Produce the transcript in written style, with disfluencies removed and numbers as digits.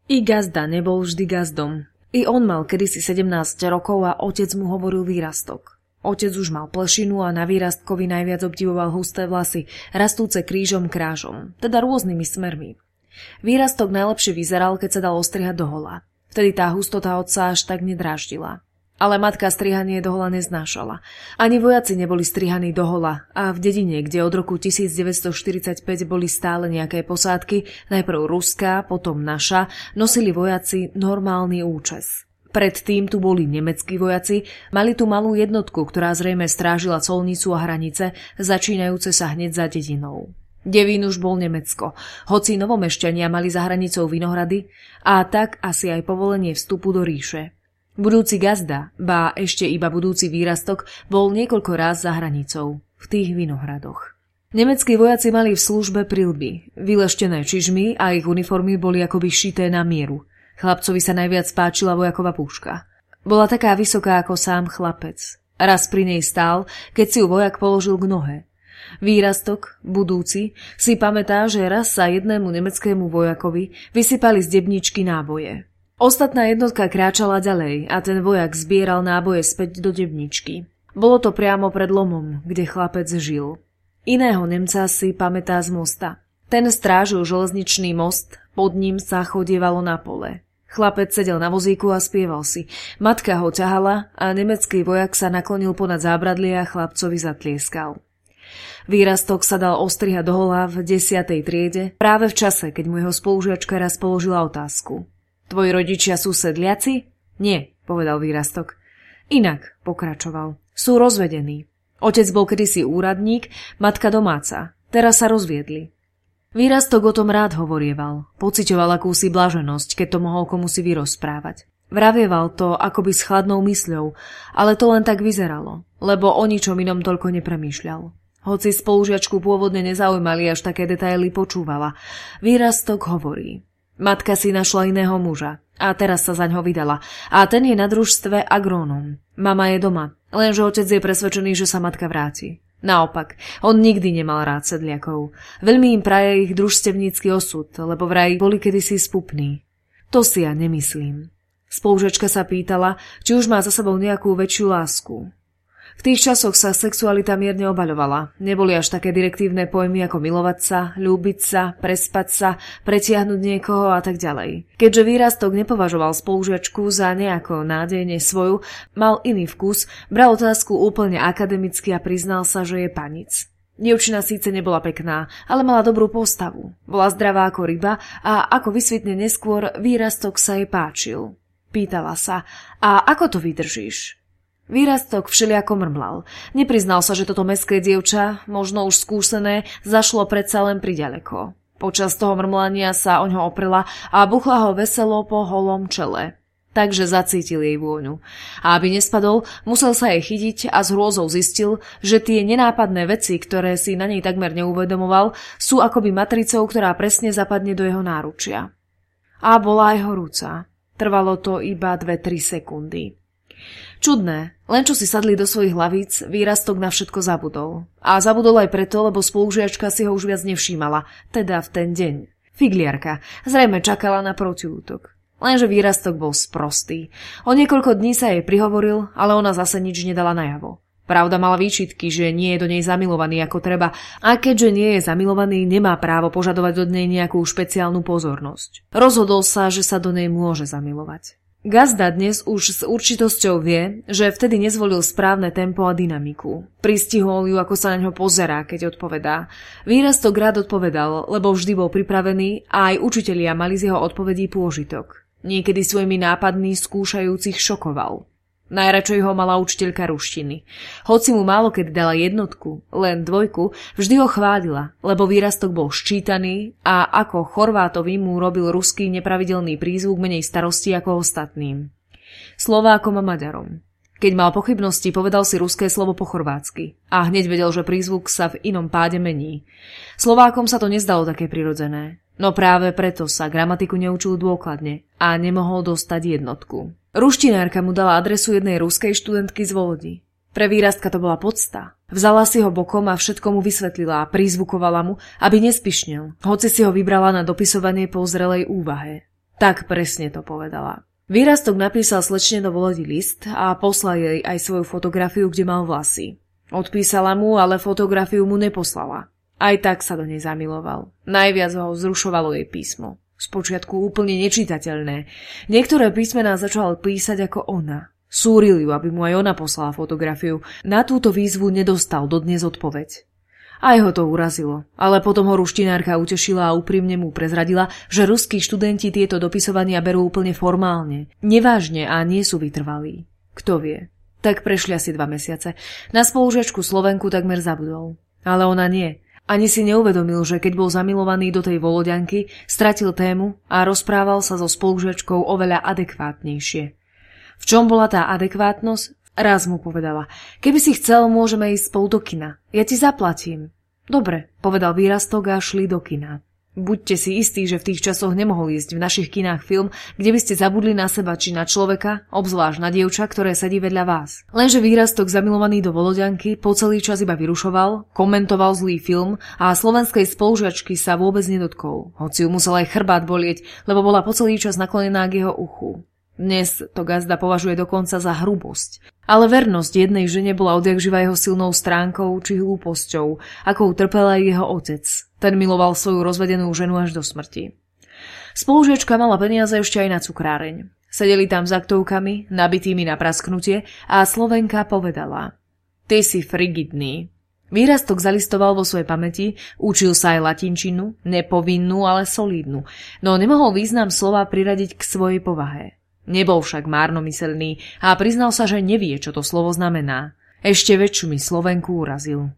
I gazda nebol vždy gazdom. I on mal kedysi 17 rokov a otec mu hovoril Výrastok. Otec už mal plešinu a na Výrastkovi najviac obdivoval husté vlasy, rastúce krížom krážom, teda rôznymi smermi. Výrastok najlepšie vyzeral, keď sa dal ostrihať dohola. Vtedy tá hustota otca až tak nedráždila. Ale matka strihanie dohola neznášala. Ani vojaci neboli strihaní dohola a v dedine, kde od roku 1945 boli stále nejaké posádky, najprv ruská, potom naša, nosili vojaci normálny účes. Predtým tu boli nemeckí vojaci, mali tu malú jednotku, ktorá zrejme strážila colnicu a hranice, začínajúce sa hneď za dedinou. Devín už bol Nemecko, hoci novomešťania mali za hranicou Vinohrady a tak asi aj povolenie vstupu do ríše. Budúci gazda, ba ešte iba budúci Výrastok, bol niekoľko ráz za hranicou, v tých Vinohradoch. Nemeckí vojaci mali v službe prilby, vyleštené čižmy a ich uniformy boli akoby šité na mieru. Chlapcovi sa najviac páčila vojaková puška. Bola taká vysoká ako sám chlapec. Raz pri nej stál, keď si ju vojak položil k nohe. Výrastok, budúci, si pamätá, že raz sa jednému nemeckému vojakovi vysypali z debničky náboje. Ostatná jednotka kráčala ďalej a ten vojak zbieral náboje späť do debničky. Bolo to priamo pred lomom, kde chlapec žil. Iného Nemca si pamätá z mosta. Ten strážil železničný most, pod ním sa chodievalo na pole. Chlapec sedel na vozíku a spieval si. Matka ho ťahala a nemecký vojak sa naklonil ponad zábradlie a chlapcovi zatlieskal. Výrastok sa dal ostrihať dohola v 10. triede, práve v čase, keď mu jeho spolužiačka raz položila otázku. Tvoji rodičia sú sedliaci? Nie, povedal Výrastok. Inak, pokračoval, sú rozvedení. Otec bol kedysi úradník, matka domáca. Teraz sa rozviedli. Výrastok o tom rád hovorieval. Pociťoval akúsi blaženosť, keď to mohol komusi vyrozprávať. Vravieval to akoby s chladnou mysľou, ale to len tak vyzeralo, lebo o ničom inom toľko nepremýšľal. Hoci spolužiačku pôvodne nezaujímali, až také detaily počúvala. Výrastok hovorí. Matka si našla iného muža a teraz sa zaňho vydala a ten je na družstve agrónom. Mama je doma, lenže otec je presvedčený, že sa matka vráti. Naopak, on nikdy nemal rád sedliakov. Veľmi im praje ich družstevnícky osud, lebo vraj boli kedysi spupní. To si ja nemyslím. Spolužečka sa pýtala, či už má za sebou nejakú väčšiu lásku. V tých časoch sa sexualita mierne obaľovala. Neboli až také direktívne pojmy ako milovať sa, ľúbiť sa, prespať sa, pretiahnuť niekoho a tak ďalej. Keďže Výrastok nepovažoval spolužiačku za nejako nádejne svoju, mal iný vkus, bral otázku úplne akademicky a priznal sa, že je panic. Dievčina síce nebola pekná, ale mala dobrú postavu. Bola zdravá ako ryba a ako vysvetne neskôr, Výrastok sa jej páčil. Pýtala sa, a ako to vydržíš? Výrastok všelijako mrmlal. Nepriznal sa, že toto mestské dievča, možno už skúsené, zašlo predsa len priďaleko. Počas toho mrmlania sa oňho oprela a buchla ho veselo po holom čele. Takže zacítil jej vôňu. A aby nespadol, musel sa jej chytiť a s hrôzou zistil, že tie nenápadné veci, ktoré si na nej takmer neuvedomoval, sú akoby matricou, ktorá presne zapadne do jeho náručia. A bola aj horúca. Trvalo to iba 2-3 sekundy. Čudné, len čo si sadli do svojich hlavíc, Výrastok na všetko zabudol. A zabudol aj preto, lebo spolužiačka si ho už viac nevšímala, teda v ten deň. Figliarka, zrejme čakala na protiútok. Lenže Výrastok bol sprostý. O niekoľko dní sa jej prihovoril, ale ona zase nič nedala najavo. Pravda, mala výčitky, že nie je do nej zamilovaný ako treba a keďže nie je zamilovaný, nemá právo požadovať od nej nejakú špeciálnu pozornosť. Rozhodol sa, že sa do nej môže zamilovať. Gazda dnes už s určitosťou vie, že vtedy nezvolil správne tempo a dynamiku. Pristihol ju, ako sa na ňo pozerá, keď odpovedá. Výrastok rád odpovedal, lebo vždy bol pripravený a aj učitelia mali z jeho odpovedí pôžitok. Niekedy svojimi nápadmi skúšajúcich šokoval. Najradšej ho mala učiteľka ruštiny. Hoci mu málo kedy dala jednotku, len 2, vždy ho chválila, lebo Výrastok bol ščítaný a ako Chorvátovi mu robil ruský nepravidelný prízvuk menej starosti ako ostatným. Slovákom a Maďarom. Keď mal pochybnosti, povedal si ruské slovo po chorvátsky a hneď vedel, že prízvuk sa v inom páde mení. Slovákom sa to nezdalo také prirodzené, no práve preto sa gramatiku neučil dôkladne a nemohol dostať jednotku. Ruštinárka mu dala adresu jednej ruskej študentky z Volodi. Pre Výrastka to bola podsta. Vzala si ho bokom a všetko mu vysvetlila a prizvukovala mu, aby nespišnel, hoci si ho vybrala na dopisovanie po zrelej úvahe. Tak presne to povedala. Výrastok napísal slečne do Volodi list a poslal jej aj svoju fotografiu, kde mal vlasy. Odpísala mu, ale fotografiu mu neposlala. Aj tak sa do nej zamiloval. Najviac ho vzrušovalo jej písmo. Spočiatku úplne nečitateľné. Niektoré písmená začal písať ako ona. Súril ju, aby mu aj ona poslala fotografiu. Na túto výzvu nedostal dodnes odpoveď. Aj ho to urazilo, ale potom ho ruštinárka utešila a úprimne mu prezradila, že ruskí študenti tieto dopisovania berú úplne formálne, nevážne a nie sú vytrvalí. Kto vie? Tak prešli asi 2 mesiace. Na spolužiačku Slovenku takmer zabudol. Ale ona nie. Ani si neuvedomil, že keď bol zamilovaný do tej Volodianky, stratil tému a rozprával sa so spolužiačkou oveľa adekvátnejšie. V čom bola tá adekvátnosť? Raz mu povedala, keby si chcel, môžeme ísť spolu do kina. Ja ti zaplatím. Dobre, povedal Výrastok a šli do kina. Buďte si istí, že v tých časoch nemohol ísť v našich kinách film, kde by ste zabudli na seba či na človeka, obzvlášť na dievča, ktoré sedí vedľa vás. Lenže Výrastok, zamilovaný do Volodianky, po celý čas iba vyrušoval, komentoval zlý film a slovenskej spolužiačky sa vôbec nedotkol, hoci ju musel aj chrbát bolieť, lebo bola po celý čas naklonená k jeho uchu. Dnes to gazda považuje dokonca za hrubosť. Ale vernosť jednej žene bola odjakživa jeho silnou stránkou či hlúposťou, akou trpel aj jeho otec. Ten miloval svoju rozvedenú ženu až do smrti. Spolužiačka mala peniaze ešte aj na cukráreň. Sedeli tam s aktovkami, nabitými na prasknutie a Slovenka povedala: Ty si frigidný. Výrastok zalistoval vo svojej pamäti, učil sa aj latinčinu, nepovinnú, ale solídnu, no nemohol význam slova priradiť k svojej povahe. Nebol však márnomyselný a priznal sa, že nevie, čo to slovo znamená. Ešte väčšiu mi Slovenku urazil.